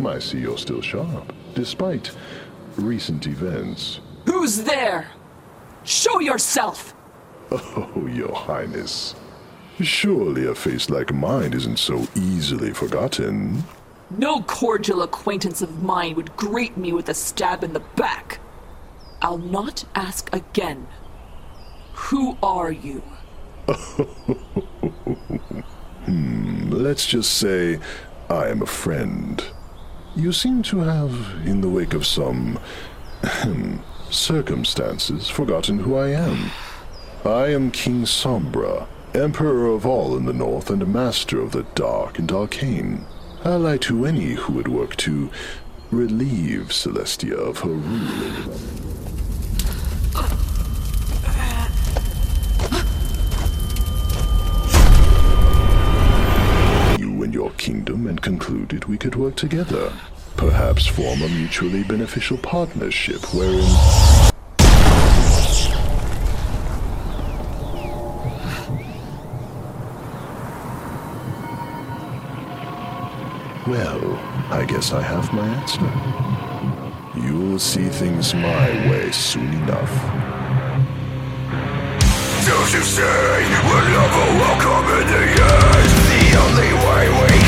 I see you're still sharp, despite recent events. Who's there? Show yourself! Oh, Your Highness. Surely a face like mine isn't so easily forgotten. No cordial acquaintance of mine would greet me with a stab in the back. I'll not ask again. Who are you? Let's just say I am a friend. You seem to have, in the wake of some circumstances, forgotten who I am. I am King Sombra, Emperor of all in the north and Master of the dark and arcane. Ally to any who would work to relieve Celestia of her rule. You and your kingdom, and concluded we could work together. Perhaps form a mutually beneficial partnership wherein... Well, I guess I have my answer. You'll see things my way soon enough. Don't you say we'll never welcome in the end? The only way we